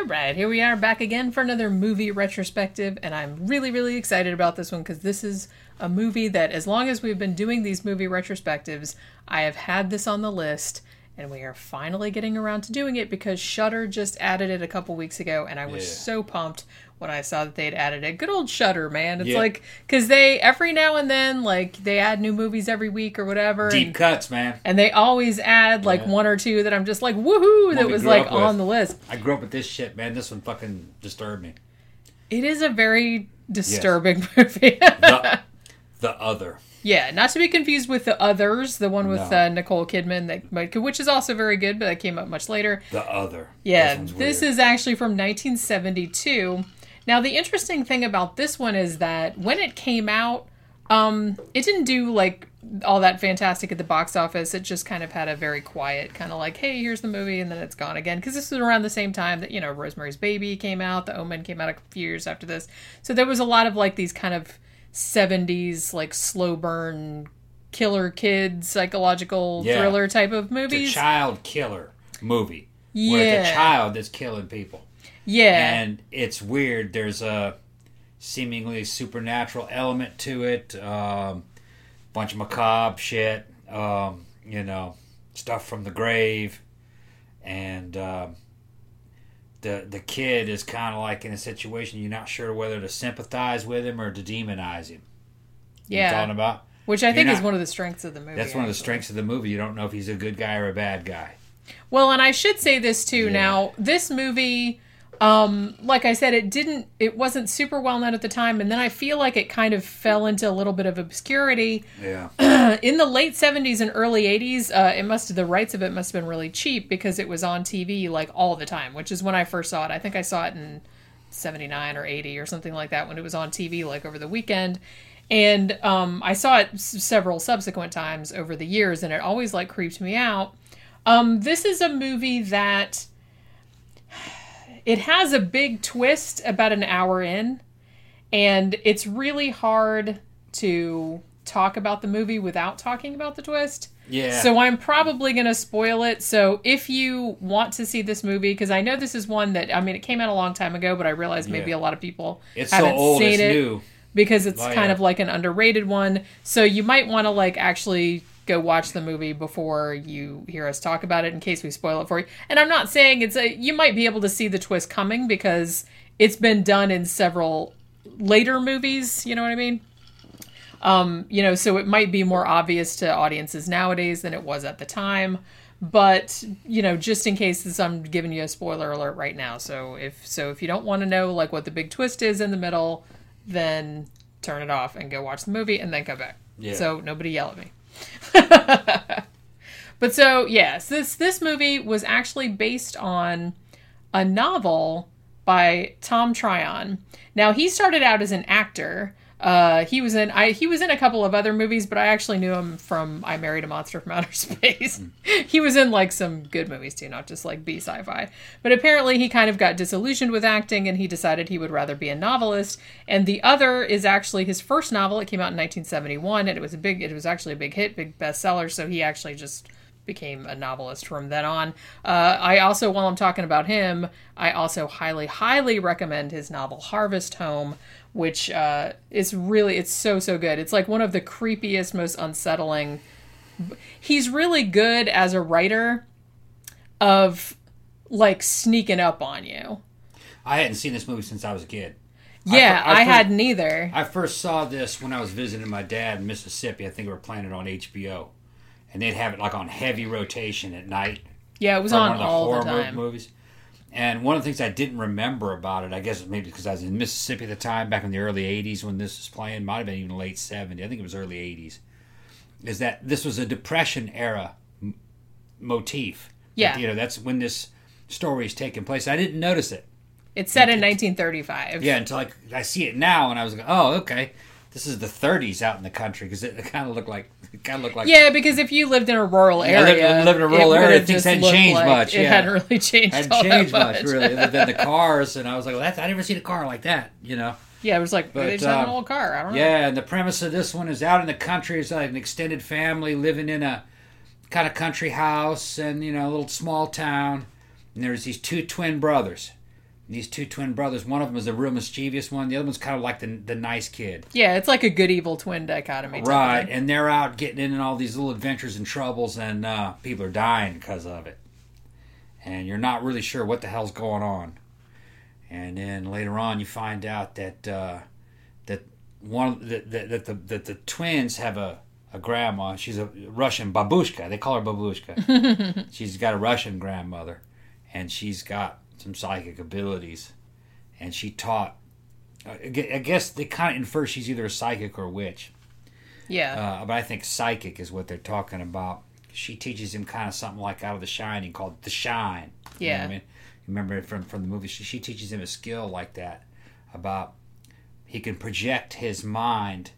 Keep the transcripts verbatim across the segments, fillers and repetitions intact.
right, here we are back again for another movie retrospective, and I'm really, really excited about this one because this is a movie that, as long as we've been doing these movie retrospectives, I have had this on the list, and we are finally getting around to doing it because Shudder just added it a couple weeks ago, and I was yeah. so pumped when I saw that they'd added it. Good old Shudder, man. It's yeah. like, because they, every now and then, like, they add new movies every week or whatever. Deep and, cuts, man. And they always add, like, yeah. one or two that I'm just like, woohoo, that was, like, on the list. I grew up with this shit, man. This one fucking disturbed me. It is a very disturbing yes. movie. the, the Other. Yeah, not to be confused with The Others, the one with no. uh, Nicole Kidman, that which is also very good, but that came up much later. The Other. Yeah, this, this is actually from nineteen seventy-two. Now, the interesting thing about this one is that when it came out, um, it didn't do, like, all that fantastic at the box office. It just kind of had a very quiet kind of like, hey, here's the movie, and then it's gone again. Because this was around the same time that, you know, Rosemary's Baby came out. The Omen came out a few years after this. So there was a lot of, like, these kind of seventies, like, slow burn, killer kid, psychological yeah. thriller type of movies. It's a child killer movie. Yeah. Where it's a child that's killing people. Yeah. And it's weird. There's a seemingly supernatural element to it. Um, bunch of macabre shit. Um, you know, stuff from the grave. And um, the the kid is kind of like in a situation you're not sure whether to sympathize with him or to demonize him. Yeah. You know what I'm talking about? Which I think not, is one of the strengths of the movie. That's one actually. of the strengths of the movie. You don't know if he's a good guy or a bad guy. Well, and I should say this too. Yeah. Now, this movie... Um, like I said, it didn't, it wasn't super well known at the time, and then I feel like it kind of fell into a little bit of obscurity. Yeah. In the late seventies and early eighties, uh, it must have, the rights of it must have been really cheap because it was on T V like all the time, which is when I first saw it. I think I saw it in seventy-nine or eighty or something like that when it was on T V like over the weekend. And, um, I saw it s- several subsequent times over the years, and it always like creeped me out. Um, this is a movie that... It has a big twist about an hour in, and it's really hard to talk about the movie without talking about the twist. Yeah. So I'm probably going to spoil it. So if you want to see this movie, because I know this is one that, I mean, it came out a long time ago, but I realize maybe yeah. a lot of people it's haven't so old, seen it's it new. because it's oh, kind yeah. of like an underrated one. So you might want to like actually... go watch the movie before you hear us talk about it in case we spoil it for you. And I'm not saying it's a... You might be able to see the twist coming because it's been done in several later movies, you know what I mean? Um, you know, so it might be more obvious to audiences nowadays than it was at the time. But, you know, just in case this, I'm giving you a spoiler alert right now. So if so if you don't want to know like what the big twist is in the middle, then turn it off and go watch the movie and then come back. Yeah. So nobody yell at me. But so yes, this this movie was actually based on a novel by Tom Tryon. Now he started out as an actor. Uh, he was in I he was in a couple of other movies, but I actually knew him from I Married a Monster from Outer Space. Mm. He was in like some good movies too, not just like B sci-fi. But apparently he kind of got disillusioned with acting and he decided he would rather be a novelist. And The Other is actually his first novel. It came out in nineteen seventy-one and it was a big it was actually a big hit, big bestseller, so he actually just became a novelist from then on. Uh, I also, while I'm talking about him, I also highly, highly recommend his novel Harvest Home, which uh, is really, it's so, so good. It's like one of the creepiest, most unsettling. He's really good as a writer of like sneaking up on you. I hadn't seen this movie since I was a kid. Yeah, I, I, I first, hadn't either. I first saw this when I was visiting my dad in Mississippi. I think we were playing it on H B O. And they'd have it like on heavy rotation at night. Yeah, it was on one of the all horror the time. movies. And one of the things I didn't remember about it, I guess maybe because I was in Mississippi at the time, back in the early eighties when this was playing, might have been even late seventies, I think it was early eighties, is that this was a Depression era m- motif. Yeah. That, you know, that's when this story is taking place. I didn't notice it. It's set in nineteen thirty-five. Yeah, until I, I see it now, and I was like, oh, okay. This is the thirties out in the country, because it, it kind of looked like... It kind of looked like... Yeah, because if you lived in a rural area... Yeah, lived in a rural area, things hadn't changed like much. It yeah. hadn't really changed hadn't all changed that much, much, really, other than the cars, and I was like, well, that's, I never seen a car like that, you know? Yeah, it was like, but, they just had an uh, old car, I don't know. Yeah, and the premise of this one is out in the country, it's like an extended family living in a kind of country house, and, you know, a little small town, and there's these two twin brothers. These two twin brothers, one of them is a real mischievous one. The other one's kind of like the the nice kid. Yeah, it's like a good evil twin dichotomy. Right, and they're out getting in all these little adventures and troubles, and uh, people are dying because of it. And you're not really sure what the hell's going on. And then later on, you find out that uh, that one that that, that the that the twins have a, a grandma. She's a Russian babushka. They call her babushka. She's got a Russian grandmother, and she's got some psychic abilities, and she taught. I guess they kind of infer she's either a psychic or a witch. Yeah. Uh, but I think psychic is what they're talking about. She teaches him kind of something like out of The Shining called The Shine. You yeah. know what I mean? You remember it from from the movie? She, she teaches him a skill like that about he can project his mind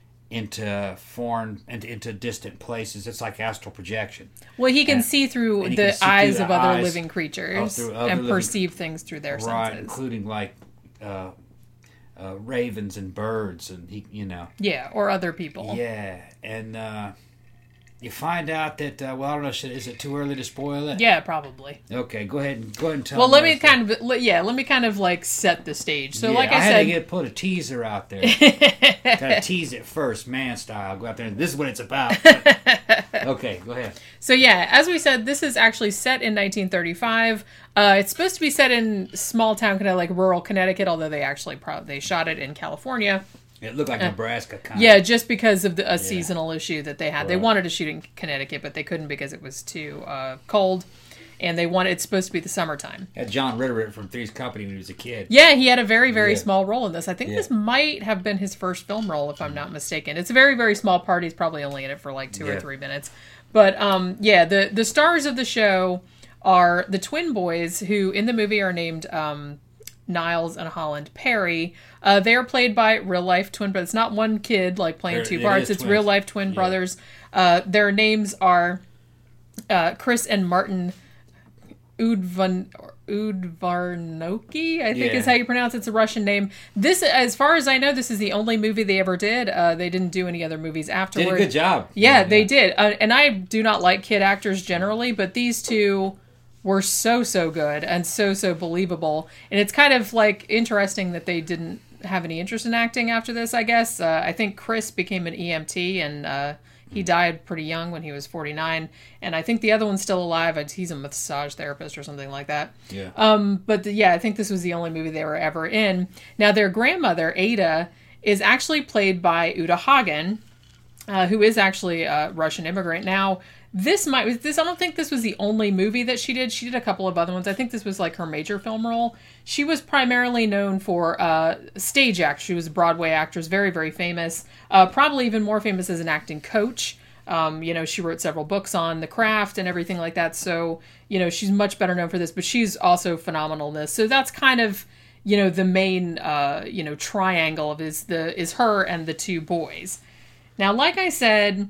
into foreign and into distant places. It's like astral projection. Well, he can and, see through the see eyes through of the other eyes living creatures of other and living, perceive things through their right, senses. Including like uh, uh, ravens and birds, and he, you know, yeah, or other people. Yeah, and uh, you find out that uh, well, I don't know, should, is it too early to spoil it? Yeah, probably. Okay, go ahead and go ahead and tell. Well, let me that. kind of yeah, let me kind of like set the stage. So, yeah, like I, I had said, to get put a teaser out there. Gotta tease it first, man style. Go out there and this is what it's about. Okay, go ahead. So yeah, as we said, this is actually set in nineteen thirty-five. Uh, it's supposed to be set in small town, kind of like rural Connecticut, although they actually pro- they shot it in California. It looked like uh, Nebraska, kind yeah, of. just because of the, a yeah. seasonal issue that they had. Right. They wanted to shoot in Connecticut, but they couldn't because it was too uh, cold, and they wanted it's supposed to be the summertime. Had John Ritter from Three's Company when he was a kid. Yeah, he had a very very yeah. small role in this. I think yeah. this might have been his first film role, if I'm not mistaken. It's a very very small part. He's probably only in it for like two yeah. or three minutes. But um, yeah, the the stars of the show are the twin boys, who in the movie are named um, Niles and Holland Perry. Uh, they are played by real life twin brothers. It's not one kid like playing They're, two it parts. It's twins. real life twin yeah. brothers. Uh, their names are uh, Chris and Martin Udvan Udvarnoky, I think yeah. is how you pronounce it. It's a Russian name. This, as far as I know, this is the only movie they ever did. Uh, they didn't do any other movies afterward. Did a good job. Yeah, yeah they yeah. did. Uh, and I do not like kid actors generally, but these two were so, so good and so, so believable. And it's kind of like interesting that they didn't have any interest in acting after this, I guess. Uh, I think Chris became an E M T and uh, he died pretty young when he was forty-nine. And I think the other one's still alive. He's a massage therapist or something like that. Yeah. Um, but the, yeah, I think this was the only movie they were ever in. Now, their grandmother, Ada, is actually played by Uta Hagen, uh, who is actually a Russian immigrant. Now, this might this I don't think this was the only movie that she did. She did a couple of other ones. I think this was like her major film role. She was primarily known for uh, stage act. She was a Broadway actress, very, very famous. Uh, probably even more famous as an acting coach. Um, you know, she wrote several books on the craft and everything like that. So, you know, she's much better known for this, but she's also phenomenal in this. So that's kind of, you know, the main, uh, you know, triangle of is the is her and the two boys. Now, like I said,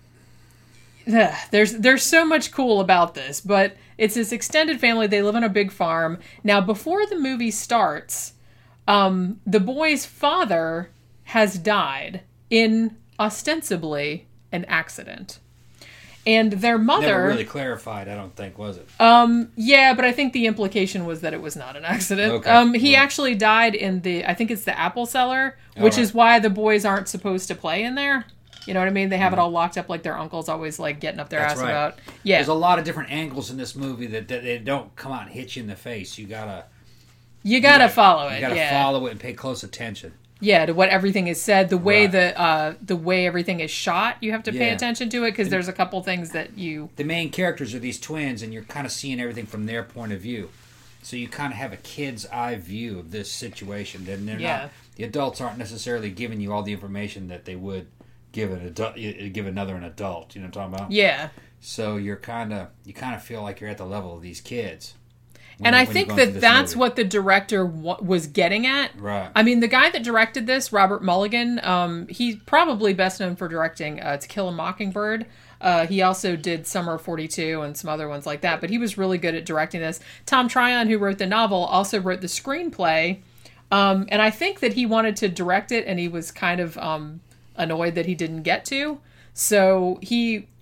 ugh, there's there's so much cool about this, but it's this extended family. They live on a big farm. Now, before the movie starts, um, the boy's father has died in ostensibly an accident. And their mother... Never really clarified, I don't think, was it? Um, yeah, but I think the implication was that it was not an accident. Okay. Um, he Right. actually died in the, I think it's the apple cellar, which right. is why the boys aren't supposed to play in there. You know what I mean? They have it all locked up like their uncle's always like getting up their That's ass right. about. Yeah. There's a lot of different angles in this movie that, that they don't come out and hit you in the face. You gotta... You gotta you gotta, follow it, You gotta yeah. follow it and pay close attention. Yeah, to what everything is said, the way Right. the uh, the way everything is shot, you have to pay Yeah. attention to it because there's a couple things that you... The main characters are these twins, and you're kind of seeing everything from their point of view. So you kind of have a kid's eye view of this situation. And they're Yeah. not, the adults aren't necessarily giving you all the information that they would give an adult, give another an adult. You know what I'm talking about? Yeah. So you're kind of you kind of feel like you're at the level of these kids. when And you- I when you're think going through that this that's movie. what the director w- was getting at. Right. I mean, the guy that directed this, Robert Mulligan, um, he's probably best known for directing uh, To Kill a Mockingbird. Uh, he also did Summer of forty-two and some other ones like that, but he was really good at directing this. Tom Tryon, who wrote the novel, also wrote the screenplay, um, and I think that he wanted to direct it, and he was kind of um, annoyed that he didn't get to. So he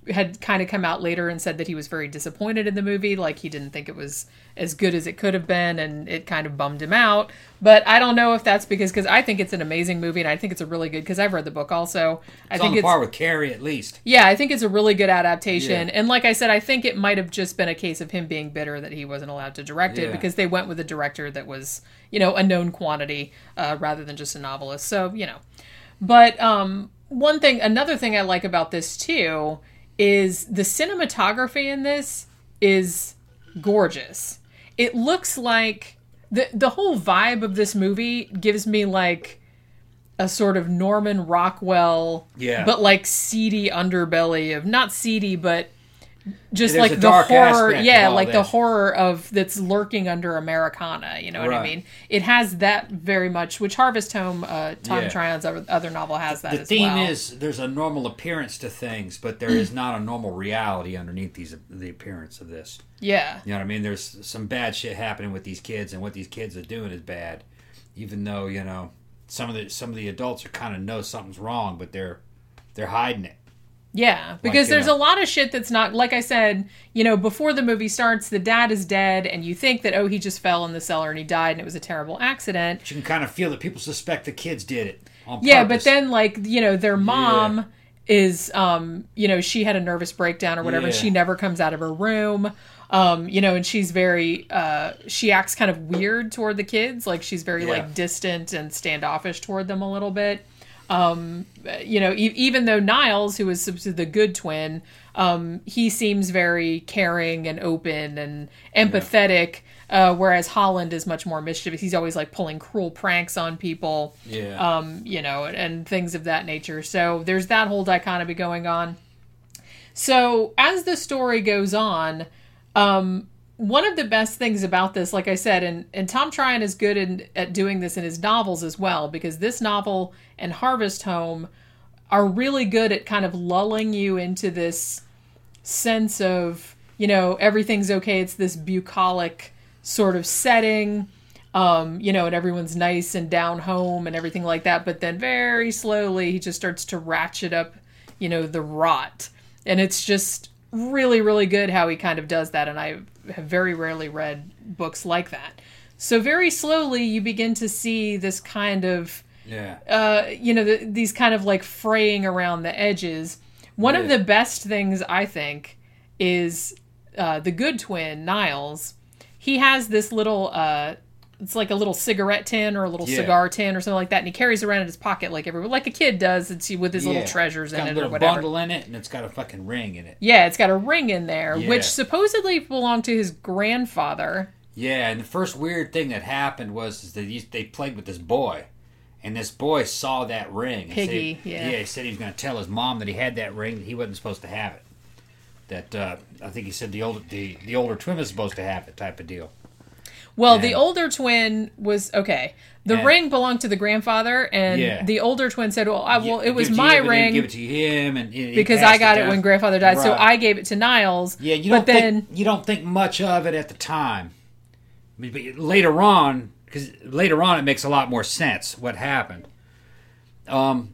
had kind of come out later and said that he was very disappointed in the movie. Like, he didn't think it was as good as it could have been, and it kind of bummed him out. But I don't know if that's because, because I think it's an amazing movie, and I think it's a really good, because I've read the book also. I It's think on the it's par with Carrie, at least. Yeah, I think it's a really good adaptation. Yeah. And like I said, I think it might have just been a case of him being bitter that he wasn't allowed to direct it, Yeah. because they went with a director that was, you know, a known quantity uh, rather than just a novelist. So, you know. But um, one thing, another thing I like about this too is the cinematography in this is gorgeous. It looks like the the whole vibe of this movie gives me like a sort of Norman Rockwell, Yeah. but like seedy underbelly of, not seedy, but just There's like a the dark horror, aspect yeah, of all like the this. horror of that's lurking under Americana. You know what I Right. mean? It has that very much, which Harvest Home, uh, Tom Yeah. Tryon's other, other novel has that The as theme well. is there's a normal appearance to things, but there is not a normal reality underneath these the appearance of this. Yeah, You know what I mean? There's some bad shit happening with these kids, and what these kids are doing is bad. Even though, you know, some of the some of the adults are kind of know something's wrong, but they're they're hiding it. yeah, because Like, there's uh, a lot of shit that's not, like I said, you know, before the movie starts, the dad is dead, and you think that, oh, he just fell in the cellar and he died, and it was a terrible accident. But you can kind of feel that people suspect the kids did it on Yeah, but purpose. then, like, you know, their mom is, um, you know, she had a nervous breakdown or whatever, and Yeah. she never comes out of her room. Um, you know, and she's very, uh, she acts kind of weird toward the kids. Like, she's very, Yeah. like, distant and standoffish toward them a little bit. Um, you know, e- even though Niles, who is supposed to be the good twin, um, he seems very caring and open and empathetic, uh, whereas Holland is much more mischievous. He's always, like, pulling cruel pranks on people. Yeah. Um, you know, and things of that nature. So there's that whole dichotomy going on. So as the story goes on, um, one of the best things about this, like I said, and, and Tom Tryon is good in, at doing this in his novels as well, because this novel and Harvest Home are really good at kind of lulling you into this sense of, you know, everything's okay. It's this bucolic sort of setting. Um, you know, and everyone's nice and down home and everything like that. But then very slowly he just starts to ratchet up, you know, the rot. And it's just really, really good how he kind of does that. And I have very rarely read books like that. So very slowly you begin to see this kind of, yeah. uh, you know, the, these kind of like fraying around the edges. One of Yeah. the best things, I think, is uh, the good twin, Niles. He has this little... Uh, it's like a little cigarette tin or a little Yeah. cigar tin or something like that, and he carries around in his pocket like every like a kid does. It's with his little Yeah. treasures It's got in a it little or whatever. bundle in it, and it's got a fucking ring in it. Yeah, it's got a ring in there, Yeah. which supposedly belonged to his grandfather. Yeah, and the first weird thing that happened was is that he, they played with this boy, and this boy saw that ring. and Piggy, said, yeah. Yeah, he said he was going to tell his mom that he had that ring, that he wasn't supposed to have it. That uh, I think he said the older the, the older twin was supposed to have it, type of deal. Well, And- the older twin was okay. The And- ring belonged to the grandfather, and Yeah. the older twin said, "Well, I, well, Yeah, it was give it to my you, but then ring give it to him, and he because passed I got it, down. when grandfather died, so Right. I gave it to Niles." Yeah, you but don't then think you don't think much of it at the time. I mean, but later on, because later on it makes a lot more sense what happened. Um,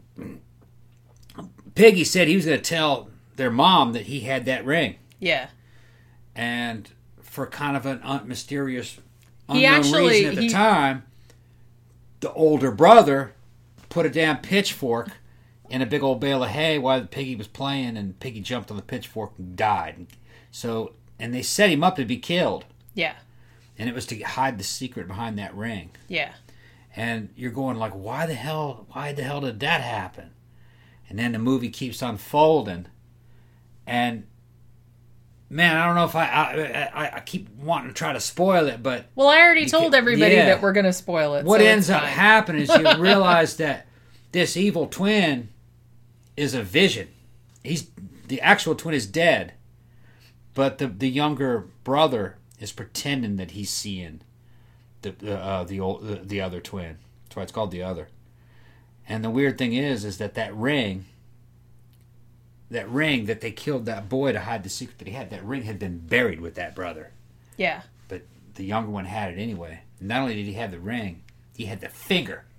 Piggy said he was going to tell their mom that he had that ring, yeah, and for kind of an un- mysterious, He unknown actually- reason at the he- time, the older brother put a damn pitchfork in a big old bale of hay while Piggy was playing, and Piggy jumped on the pitchfork and died. So, and they set him up to be killed, yeah, and it was to hide the secret behind that ring. yeah. And you're going like, why the hell? Why the hell did that happen? And then the movie keeps unfolding, and man, I don't know if I I, I, I keep wanting to try to spoil it, but Well, I already You told can- everybody yeah. that we're going to spoil it. what so ends it's up fine. happening is you realize that this evil twin is a vision. He's the actual twin is dead, but the the younger brother is pretending that he's seeing the the uh, the old the, the other twin. That's why it's called the other. And the weird thing is, is that that ring, that ring that they killed that boy to hide the secret that he had, that ring had been buried with that brother. Yeah, But the younger one had it anyway. Not only did he have the ring, he had the finger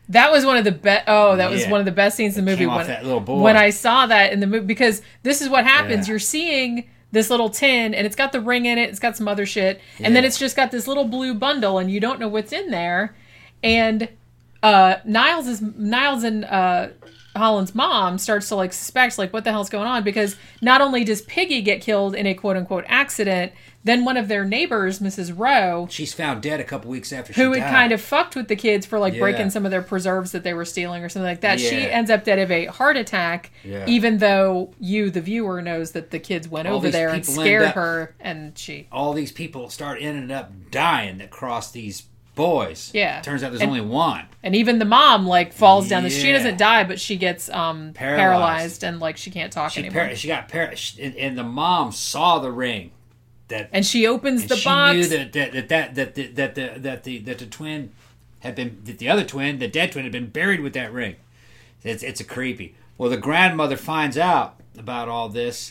That was one of the best. Oh, that was Yeah. one of the best scenes in the movie. Came off When, that little boy. when I saw that in the movie, because this is what happens. Yeah. You're seeing this little tin, and it's got the ring in it. It's got some other shit, and then Yeah. it's just got this little blue bundle, and you don't know what's in there. And uh, Niles is Niles and uh, Holland's mom starts to like suspect like what the hell's going on, because not only does Piggy get killed in a quote unquote accident, then one of their neighbors, Missus Rowe, She's found dead a couple weeks after she who died. had kind of fucked with the kids for like Yeah. breaking some of their preserves that they were stealing or something like that. She Yeah. ends up dead of a heart attack, Yeah. even though you, the viewer, knows that the kids went All over these there and people scared end up- her, and she. All these people start ending up dying that cross these boys. Yeah. Turns out there's And- only one. And even the mom like falls down. The, she Yeah. doesn't die, but she gets um paralyzed, Paralyzed. and like she can't talk She, anymore. par- she got par- she- and, and the mom saw the ring. That and she opens and the she box. knew that that that that that the, that the that the that the twin had been that the other twin, the dead twin, had been buried with that ring. It's it's a creepy. Well, the grandmother finds out about all this,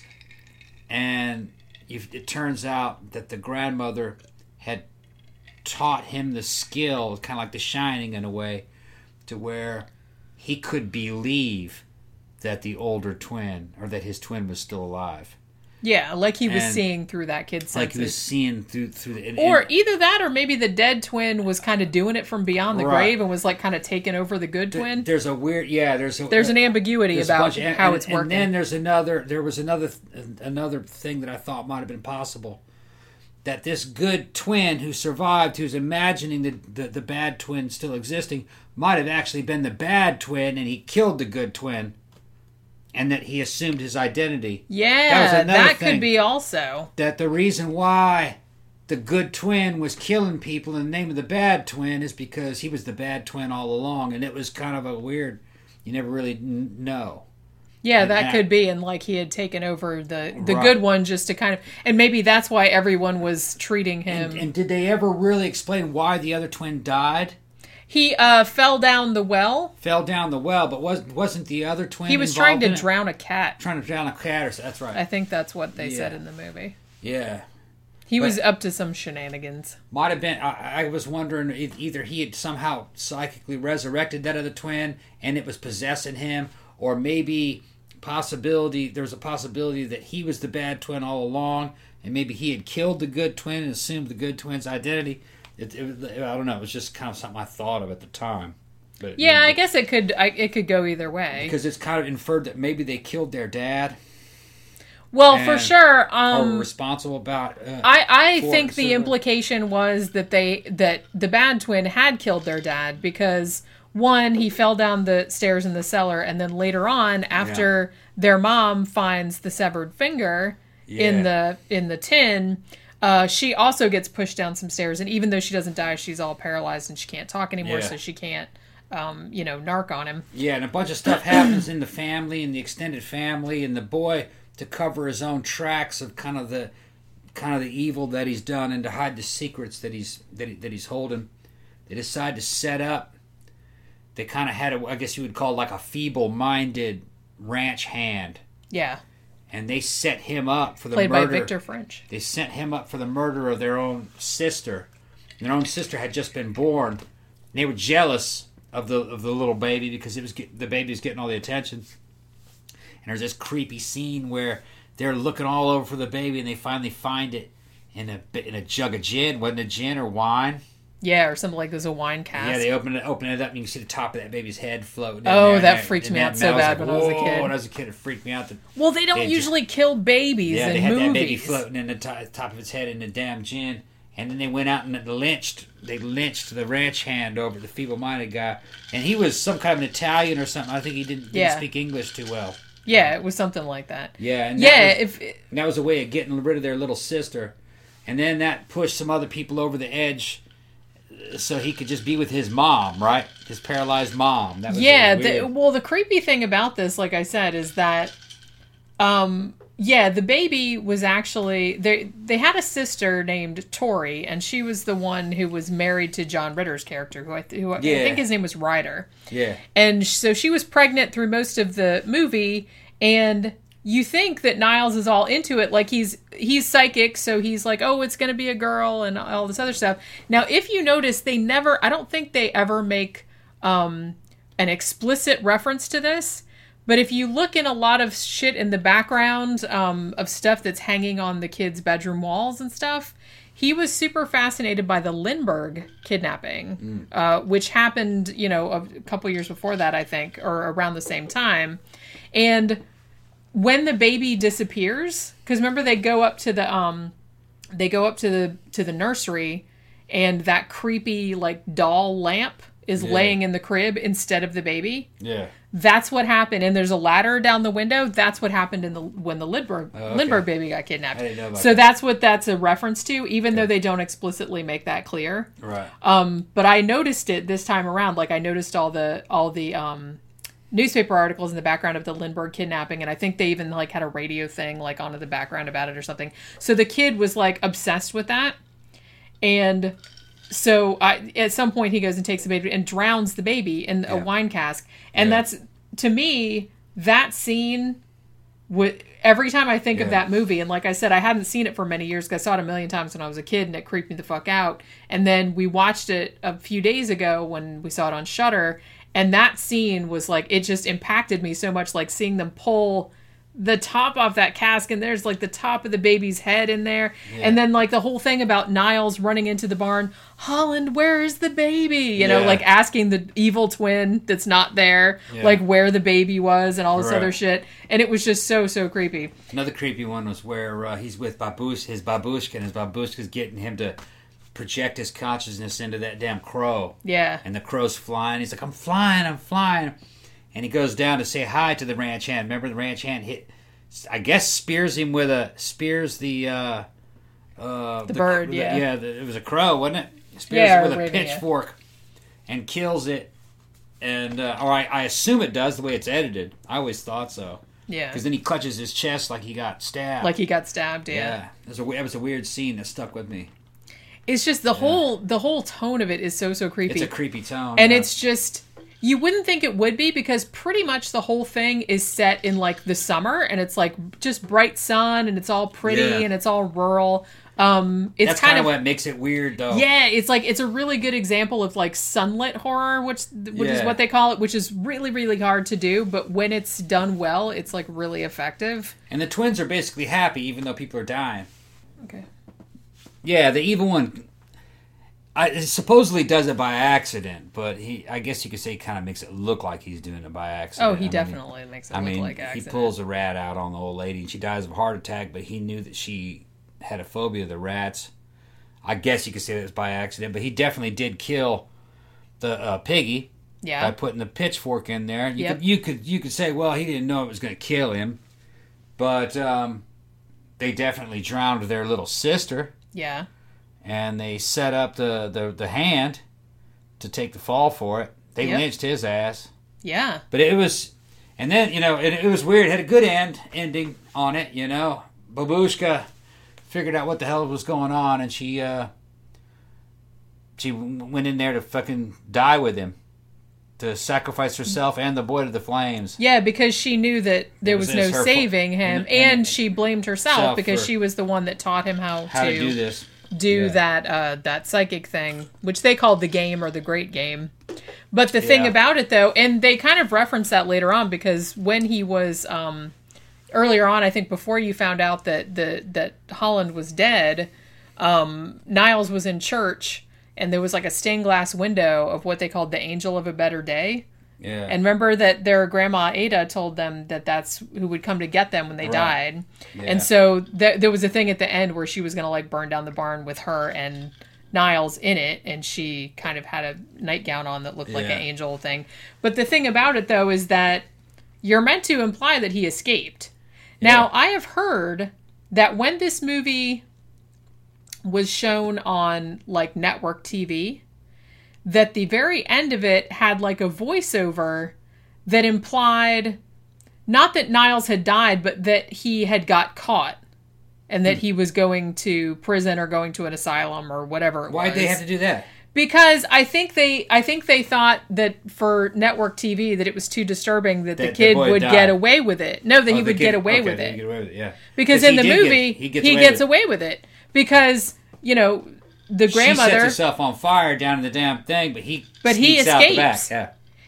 and you, it turns out that the grandmother had taught him the skill, kind of like The Shining in a way, to where he could believe that the older twin or that his twin was still alive. Yeah, like he was And- seeing through that kid's Like he was senses. seeing through through the and, Or and- either that, or maybe the dead twin was kind of doing it from beyond the Right. grave and was like kind of taking over the good twin. There's a weird, yeah. There's a There's an ambiguity there's a about bunch of- and- how and- it's working. And then there's another. There was another another thing that I thought might have been possible. That this good twin who survived, who's imagining the, the the bad twin still existing, might have actually been the bad twin, and he killed the good twin, and that he assumed his identity. yeah, That was that, another could thing. be also. That the reason why the good twin was killing people in the name of the bad twin is because he was the bad twin all along, and it was kind of a weird. You never really n- know. Yeah, And that that- could be, and like he had taken over the the Right. good one just to kind of, and maybe that's why everyone was treating him. And, and did they ever really explain why the other twin died? he uh, fell down the well. Fell down the well, but wasn't wasn't the other twin? He was trying involved to in it? drown a cat. Trying to drown a cat, or so- that's right. I think that's what they said Yeah. in the movie. Yeah, He But- was up to some shenanigans. might have been. I, I was wondering if either he had somehow psychically resurrected that other twin, and it was possessing him, or maybe possibility there was a possibility that he was the bad twin all along, and maybe he had killed the good twin and assumed the good twin's identity. It, it, I don't know. It was just kind of something I thought of at the time. But Yeah, I maybe- guess it could. I, it could go either way. because it's kind of inferred that maybe they killed their dad Well, for and- sure. or Um, were responsible about. Uh, I, I for think it, the so- implication was that they that the bad twin had killed their dad because one, he fell down the stairs in the cellar, and then later on, after their mom finds the severed finger in Yeah. the in the tin, uh, she also gets pushed down some stairs, and even though she doesn't die, she's all paralyzed and she can't talk anymore, Yeah. so she can't, um, you know, narc on him. Yeah, and a bunch of stuff happens in the family, in the extended family, and the boy, to cover his own tracks of kind of the kind of the evil that he's done and to hide the secrets that he's that, he, that he's holding, they decide to set up. They kind of had a, I guess you would call it like a feeble-minded ranch hand, Yeah, and they set him up for the played murder. by Victor French. They sent him up for the murder of their own sister. Their own sister had just been born. And they were jealous of the of the little baby because it was get, the baby was getting all the attention. And there's this creepy scene where they're looking all over for the baby, and they finally find it in a in a jug of gin. Wasn't it gin or wine? Yeah, or something like there's a wine cask. Yeah, they open it open it up, and you can see the top of that baby's head floating. in Oh, there. that And freaked and me that- out so and bad like, when I was a "Whoa," kid. When I was a kid, it freaked me out. That, Well, they don't They usually kill babies Yeah, in they had movies. that baby floating in the to- top of its head in the damn gin, and then they went out and lynched. They lynched the ranch hand over the feeble-minded guy, and he was some kind of an Italian or something. I think he didn't, didn't Yeah. speak English too well. Yeah, it was something like that. Yeah, and Yeah, that was, if and that was a way of getting rid of their little sister, and then that pushed some other people over the edge, uh, so he could just be with his mom, right? His paralyzed mom. That was yeah, really the, weird. well, the creepy thing about this, like I said, is that, um, yeah, the baby was actually they. They had a sister named Tori, and she was the one who was married to John Ritter's character, who I, th- who I- I Yeah. think his name was Ryder. yeah. And so she was pregnant through most of the movie, and you think that Niles is all into it, like he's he's psychic, so he's like, oh, it's going to be a girl and all this other stuff. Now, if you notice, they never, I don't think they ever make um, an explicit reference to this, but if you look in a lot of shit in the background um, of stuff that's hanging on the kids' bedroom walls and stuff, he was super fascinated by the Lindbergh kidnapping, mm. uh, which happened, you know, a couple years before that, I think, or around the same time. And when the baby disappears, because remember they go up to the um, they go up to the to the nursery, and that creepy like doll lamp is yeah. laying in the crib instead of the baby. Yeah. That's what happened. And there's a ladder down the window. That's what happened in the when the Lindbergh, oh, okay. Lindbergh baby got kidnapped. I didn't know about so that. That's what that's a reference to, even okay. though they don't explicitly make that clear. Right. Um, but I noticed it this time around. Like I noticed all the all the um, newspaper articles in the background of the Lindbergh kidnapping, and I think they even like had a radio thing like onto the background about it or something. So the kid was like obsessed with that. And so I, at some point he goes and takes the baby and drowns the baby in yeah. a wine cask. And yeah. that's, to me, that scene, w- every time I think yeah. of that movie, and like I said, I hadn't seen it for many years because I saw it a million times when I was a kid and it creeped me the fuck out. And then we watched it a few days ago when we saw it on Shudder, and that scene was like, it just impacted me so much, like seeing them pull the top off that cask, and there's like the top of the baby's head in there. Yeah. And then like the whole thing about Niles running into the barn, Holland, where is the baby? You know, yeah. like asking the evil twin that's not there, yeah. like where the baby was and all this right. other shit. And it was just so, so creepy. Another creepy one was where uh, he's with Babush, his babushka, and his babushka's getting him to project his consciousness into that damn crow. Yeah. And the crow's flying. He's like, I'm flying, I'm flying. And he goes down to say hi to the ranch hand. Remember, the ranch hand hit, I guess, spears him with a, spears the, uh, uh, the, the bird, the, yeah. Yeah, the, it was a crow, wasn't it? Spears yeah, it with a raven, pitchfork yeah. and kills it. And, uh, or I, I assume it does the way it's edited. I always thought so. Yeah. Because then he clutches his chest like he got stabbed. Like he got stabbed, yeah. Yeah. It was a, that was a weird scene that stuck with me. It's just the yeah. whole, the whole tone of it is so, so creepy. It's a creepy tone. And yeah. it's just... You wouldn't think it would be because pretty much the whole thing is set in like the summer and it's like just bright sun and it's all pretty yeah. and it's all rural. Um, it's That's kind of what makes it weird though. Yeah, it's like it's a really good example of like sunlit horror, which which yeah. is what they call it, which is really really hard to do, but when it's done well, it's like really effective. And the twins are basically happy even though people are dying. Okay. Yeah, the evil one I, supposedly does it by accident, but he I guess you could say he kind of makes it look like he's doing it by accident. Oh, he I definitely mean, makes it I look mean, like accident. He pulls a rat out on the old lady, and she dies of a heart attack, but he knew that she had a phobia of the rats. I guess you could say that was by accident, but he definitely did kill the uh, piggy yeah. by putting the pitchfork in there. You, yep. could, you could you could say, well, he didn't know it was going to kill him, but um, they definitely drowned their little sister. Yeah. And they set up the, the, the hand to take the fall for it. They yep. lynched his ass. Yeah. But it was... And then, you know, it, it was weird. It had a good end ending on it, you know. Babushka figured out what the hell was going on, and she uh, she went in there to fucking die with him. To sacrifice herself and the boy to the flames. Yeah, because she knew that there was, was no saving him, and, and, and she blamed herself because she was the one that taught him how, how to... to do this. do yeah. that uh, that psychic thing, which they called the game or the great game. But the thing yeah. about it, though, and they kind of reference that later on, because when he was, um, earlier on, I think before you found out that, the, that Holland was dead, um, Niles was in church, and there was like a stained glass window of what they called the Angel of a Better Day. Yeah. And remember that their grandma Ada told them that that's who would come to get them when they right. died. Yeah. And so th- there was a thing at the end where she was going to like burn down the barn with her and Niles in it. And she kind of had a nightgown on that looked like yeah. an angel thing. But the thing about it, though, is that you're meant to imply that he escaped. Now, yeah. I have heard that when this movie was shown on like network T V, that the very end of it had like a voiceover that implied not that Niles had died, but that he had got caught and that hmm. he was going to prison or going to an asylum or whatever it Why'd was. they have to do that? Because I think they I think they thought that for network T V that it was too disturbing that, that the kid the would died. get away with it. No, that oh, he would kid, get away okay, with it. Get away with it, yeah. Because in the movie, get, he gets, he away, gets with away with it. Because, you know... The grandmother... She sets herself on fire down in the damn thing, but he But he escapes. Out the back. Yeah.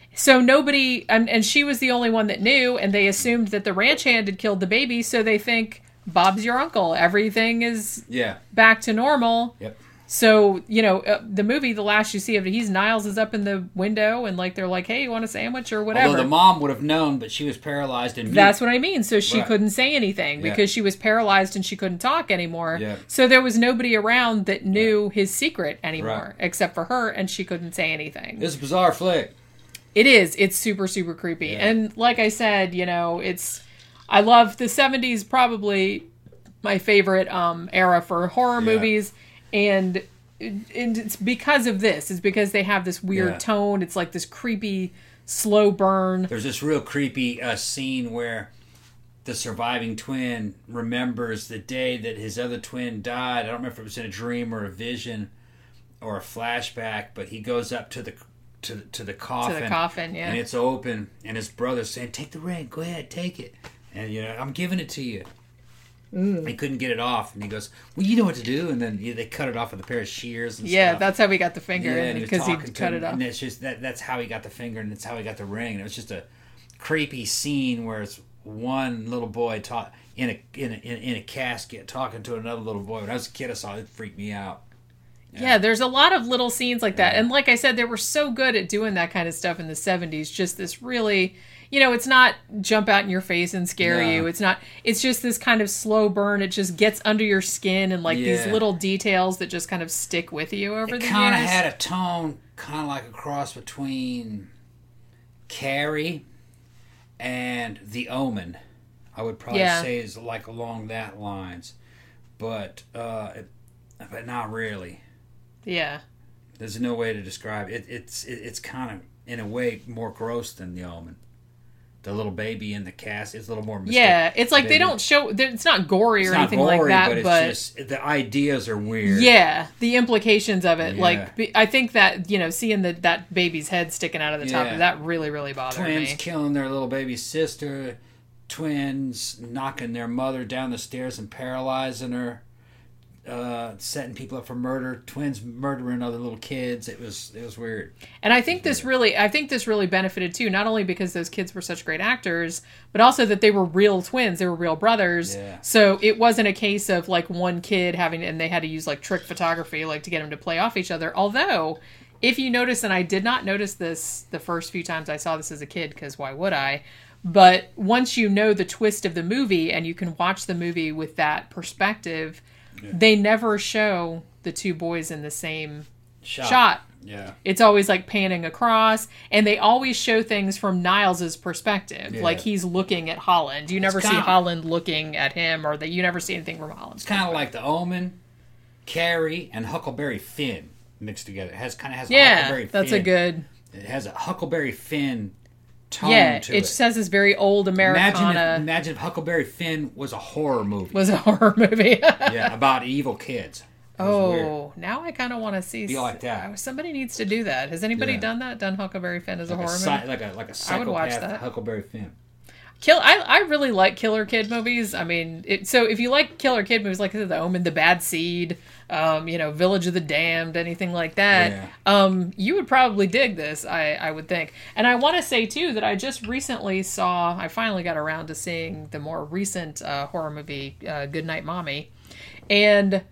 So nobody, and, and she was the only one that knew, and they assumed that the ranch hand had killed the baby, so they think, Bob's your uncle. Everything is Yeah. back to normal. Yep. So, you know, uh, the movie, the last you see of it, he's Niles is up in the window, and like they're like, hey, you want a sandwich or whatever. Although the mom would have known, but she was paralyzed and mute. That's what I mean. So she Right. couldn't say anything Yeah. because she was paralyzed and she couldn't talk anymore. Yeah. So there was nobody around that knew his secret anymore, Right. except for her, and she couldn't say anything. This is a bizarre flick. It is. It's super, super creepy. Yeah. And like I said, you know, it's, I love the seventies, probably my favorite um, era for horror Yeah. movies. And, and it's because of this. It's because they have this weird Yeah. tone. It's like this creepy, slow burn. There's this real creepy uh, scene where the surviving twin remembers the day that his other twin died. I don't remember if it was in a dream or a vision or a flashback, but he goes up to the to, to the coffin. To the coffin, yeah. And it's open, and his brother's saying, take the ring, go ahead, take it. And, you know, I'm giving it to you. Mm. He couldn't get it off, and he goes, well, you know what to do. And then yeah, they cut it off with a pair of shears and Yeah, stuff. that's how he got the finger, Yeah, and he was because he talking to cut him, it off. and it's just that that's how he got the finger, and that's how he got the ring. And it was just a creepy scene where it's one little boy talk in a in a in, in a casket talking to another little boy. When I was a kid, I saw it, it freaked me out. Yeah. yeah, there's a lot of little scenes like that. And like I said, they were so good at doing that kind of stuff in the seventies. Just this really, you know, it's not jump out in your face and scare No. you. It's not, it's just this kind of slow burn. It just gets under your skin, and like these Yeah. little details that just kind of stick with you over It the kind of years. had a tone, kind of like a cross between Carrie and The Omen. I would probably Yeah. say is like along that lines, but uh, it, but not really. Yeah. There's no way to describe it. It's it, it's kind of in a way more gross than The Omen. The little baby in the cast is a little more mystic. Yeah, it's like they Baby. don't show, it's not gory It's or not anything gory, like that, but it's but just the ideas are weird. yeah, the implications of it. Yeah. Like, be- I think that, you know, seeing the, that baby's head sticking out of the top Yeah. of that really, really bothered Twins me. killing their little baby sister. Twins knocking their mother down the stairs and paralyzing her. Uh, setting people up for murder. Twins murdering other little kids. It was it was weird. And I think this really, I think this really benefited too, not only because those kids were such great actors, but also that they were real twins. They were real brothers. Yeah. So it wasn't a case of like one kid having, and they had to use like trick photography, like to get them to play off each other. Although, if you notice, and I did not notice this the first few times I saw this as a kid, because why would I? But once you know the twist of the movie and you can watch the movie with that perspective, yeah. They never show the two boys in the same shot. shot. Yeah. It's always like panning across, and they always show things from Niles's perspective. Yeah. Like he's looking at Holland. You it's never see of, Holland looking at him, or that you never see anything from Holland. It's kind of like The Omen, Carrie, and Huckleberry Finn mixed together. It has kind of has yeah, a Huckleberry Finn. that's a good. It has a Huckleberry Finn tone yeah, to it. it just has this very old Americana. Imagine if, imagine if Huckleberry Finn was a horror movie. Was a horror movie. Yeah, about evil kids. Oh, weird. Now I kind of want to see. Be like that. Somebody needs to do that. Has anybody Yeah. done that? Done Huckleberry Finn as like a horror a, movie? Like a like a I would watch psychopath that. Huckleberry Finn. Kill. I, I really like Killer Kid movies. I mean, it, so if you like Killer Kid movies, like The Omen, The Bad Seed, um, you know, Village of the Damned, anything like that, Yeah. um, you would probably dig this. I, I would think. And I want to say too that I just recently saw. I finally got around to seeing the more recent uh, horror movie, uh, Goodnight Mommy, and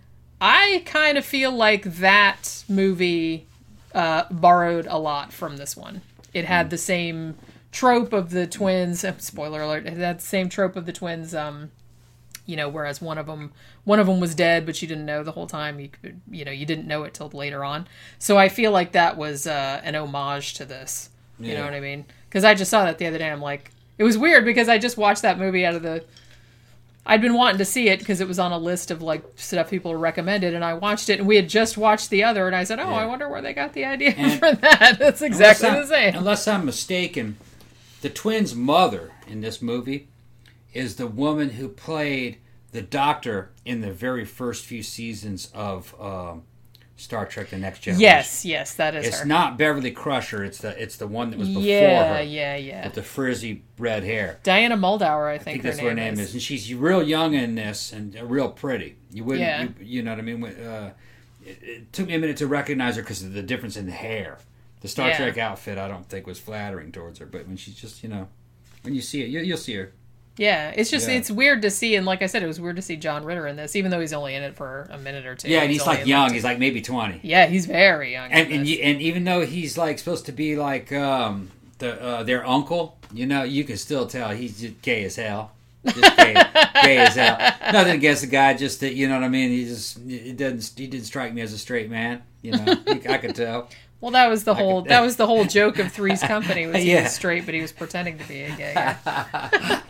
I kind of feel like that movie uh, borrowed a lot from this one. It had Mm. the same trope of the twins. Spoiler alert! It had the same trope of the twins. Um, you know, whereas one of them, one of them was dead, but you didn't know the whole time. You could, you know, you didn't know it till later on. So I feel like that was uh, an homage to this. You Yeah. know what I mean? Because I just saw that the other day. I'm like, it was weird because I just watched that movie out of the. I'd been wanting to see it because it was on a list of like stuff people recommended, and I watched it, and we had just watched the other, and I said, "Oh, Yeah. I wonder where they got the idea And for that." That's exactly unless the I'm- same. Unless I'm mistaken, the twins' mother in this movie is the woman who played the Doctor in the very first few seasons of um, Star Trek: The Next Generation. Yes, yes, that is It's her. not Beverly Crusher. It's the it's the one that was before yeah, her. yeah, yeah. With the frizzy red hair. Diana Muldaur, I I think, think her that's name what her name is. is. And she's real young in this and real pretty. You wouldn't, Yeah. you, you know what I mean? Uh, it, it took me a minute to recognize her because of the difference in the hair. The Star Yeah. Trek outfit, I don't think, was flattering towards her. But when she's just, you know, when you see it, you, you'll see her. Yeah, it's just Yeah. it's weird to see, and like I said, it was weird to see John Ritter in this, even though he's only in it for a minute or two. Yeah, and he's, only like in, young. two- He's like maybe twenty. Yeah, he's very young. And in and, this. you, and even though he's like supposed to be like um, the uh, their uncle, you know, you can still tell he's just gay as hell. Just gay, gay as hell. Nothing against the guy, just that, you know what I mean. He just it doesn't he didn't strike me as a straight man. You know, I could tell. Well, that was the I whole could- that was the whole joke of Three's Company was he Yeah. was straight, but he was pretending to be a gay guy.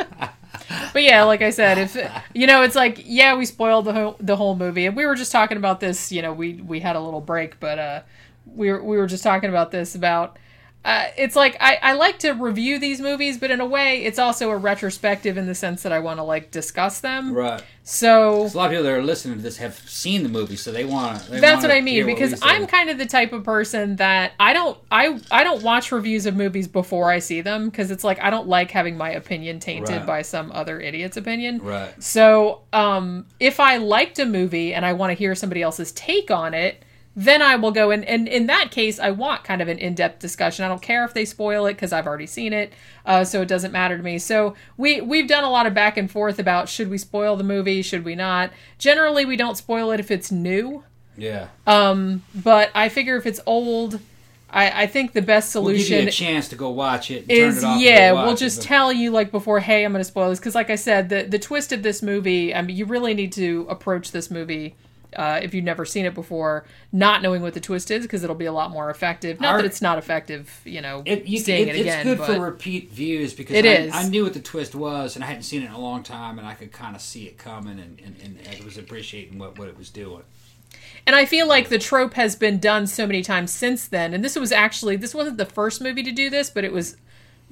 But yeah, like I said, if you know, it's like yeah, we spoiled the whole the whole movie, and we were just talking about this. You know, we we had a little break, but uh, we were we were just talking about this about. Uh, it's like I, I like to review these movies, but in a way, it's also a retrospective in the sense that I want to like discuss them. Right. So A lot of people that are listening to this have seen the movie, so they want to. that's what I mean, because I'm kind of the type of person that I don't I I don't watch reviews of movies before I see them, because it's like I don't like having my opinion tainted Right. by some other idiot's opinion. Right. So um, if I liked a movie and I want to hear somebody else's take on it, then I will go and, and in that case, I want kind of an in-depth discussion. I don't care if they spoil it because I've already seen it, uh, so it doesn't matter to me. So we we've done a lot of back and forth about should we spoil the movie, should we not. Generally, we don't spoil it if it's new, Yeah. um, but I figure if it's old, I, I think the best We'll give you solution a chance to go watch it. And is turn it off and yeah go watch we'll it, just but- tell you like before, hey, I'm going to spoil this, because like I said, the the twist of this movie, I mean, you really need to approach this movie uh, if you've never seen it before, not knowing what the twist is, because it'll be a lot more effective. Not Our- that it's not effective, you know, It, you, seeing it, it, again. It's good but for repeat views because It I, is. I knew what the twist was, and I hadn't seen it in a long time, and I could kind of see it coming, and, and, and I was appreciating what, what it was doing. And I feel like the trope has been done so many times since then. And this was actually, this wasn't the first movie to do this, but it was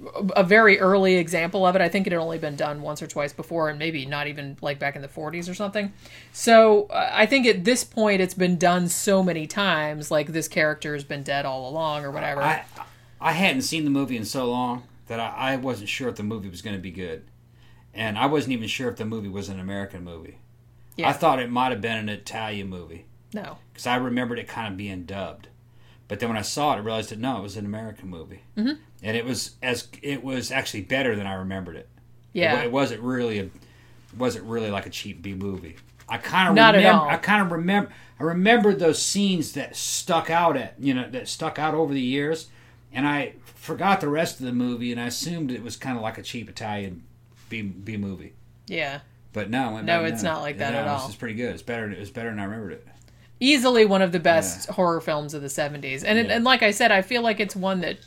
a very early example of it. I think it had only been done once or twice before, and maybe not even like back in the forties or something. So uh, I think at this point it's been done so many times, like this character has been dead all along or whatever. I I hadn't seen the movie in so long that I, I wasn't sure if the movie was going to be good. And I wasn't even sure if the movie was an American movie. Yeah. I thought it might have been an Italian movie. No. Because I remembered it kind of being dubbed. But then when I saw it, I realized that no, it was an American movie. Mm-hmm. And it was as it was actually better than I remembered it. Yeah. It, it wasn't really a it wasn't really like a cheap B movie. I kind of Not at remember all. I kind of remember I remembered those scenes that stuck out at, you know, that stuck out over the years, and I forgot the rest of the movie, and I assumed it was kind of like a cheap Italian B B movie. Yeah. But no, I went No, back, it's not like that no, at all. This is pretty good. It's better. It was better than I remembered it. Easily one of the best horror films of the seventies. And, it, Yeah. and like I said, I feel like it's one that,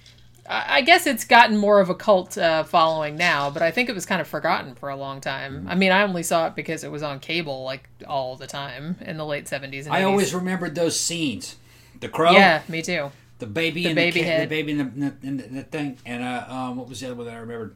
I I guess it's gotten more of a cult uh, following now, but I think it was kind of forgotten for a long time. Mm-hmm. I mean, I only saw it because it was on cable like all the time in the late seventies and I eighties. always remembered those scenes. The crow. Yeah, me too. The baby, The and baby the, ca- head. the baby, and the, and the, the thing, and uh, um, what was the other one that I remembered?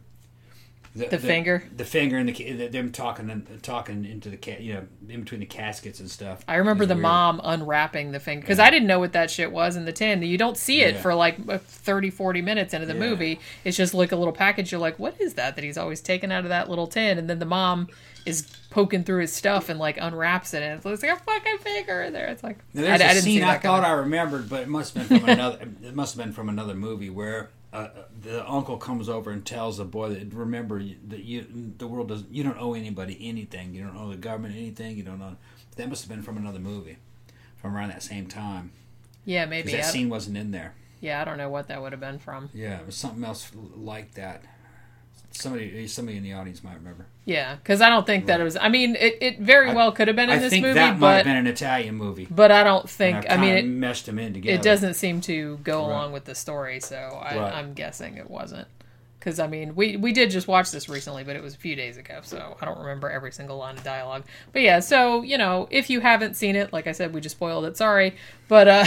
The finger? the finger, and the ca- them talking and talking into the cat, you know, in between the caskets and stuff. I remember It was the weird. mom unwrapping the finger, because I didn't know what that shit was in the tin. You don't see it Yeah. for like thirty, forty minutes into the Yeah. movie. It's just like a little package. You're like, what is that that he's always taking out of that little tin? And then the mom is poking through his stuff and like unwraps it, and it's like a fucking finger in there. It's like, Now, there's I, a I didn't scene see I that thought coming. I remembered, but it must have been from another. It must have been from another movie where uh, the uncle comes over and tells the boy that remember that you the world doesn't. You don't owe anybody anything. You don't owe the government anything. You don't owe. That must have been from another movie, from around that same time. Yeah, 'Cause maybe. that I, scene wasn't in there. yeah, I don't know what that would have been from. Yeah, it was something else like that. Somebody, somebody in the audience might remember. Yeah, because I don't think that it was. I mean, it, it very I- well could have been in I this think movie, that might have but been an Italian movie. but I don't And think. I've I mean, kinda it, meshed them in together. it doesn't seem to go Right. along with the story, so I, Right. I'm guessing it wasn't. Because I mean, we we did just watch this recently, but it was a few days ago, so I don't remember every single line of dialogue. But yeah, so you know, if you haven't seen it, like I said, we just spoiled it. Sorry, but uh,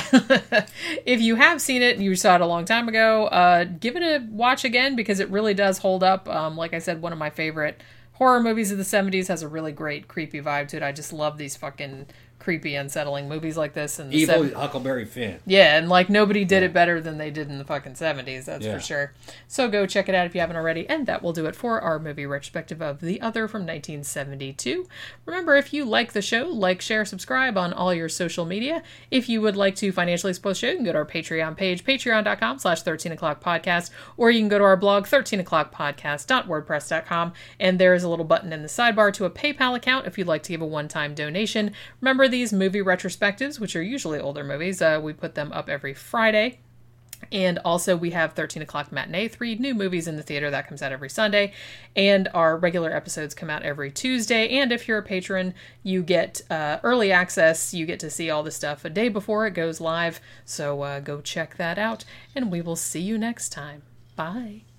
if you have seen it and you saw it a long time ago, uh, give it a watch again because it really does hold up. Um, like I said, one of my favorite horror movies of the seventies has a really great creepy vibe to it. I just love these fucking creepy, unsettling movies like this. And Evil seven- Huckleberry Finn. Yeah, and like nobody did it better than they did in the fucking seventies, that's Yeah. for sure. So go check it out if you haven't already, and that will do it for our movie retrospective of The Other from nineteen seventy-two. Remember, if you like the show, like, share, subscribe on all your social media. If you would like to financially support the show, you can go to our Patreon page, patreon.com slash 13 o'clock podcast, or you can go to our blog, thirteen o'clock podcast dot wordpress dot com, and there is a little button in the sidebar to a PayPal account if you'd like to give a one-time donation. Remember, these movie retrospectives, which are usually older movies, uh, we put them up every Friday. And also we have thirteen o'clock Matinee, three new movies in the theater that comes out every Sunday. And our regular episodes come out every Tuesday. And if you're a patron, you get uh, early access. You get to see all the stuff a day before it goes live. So uh, go check that out. And we will see you next time. Bye.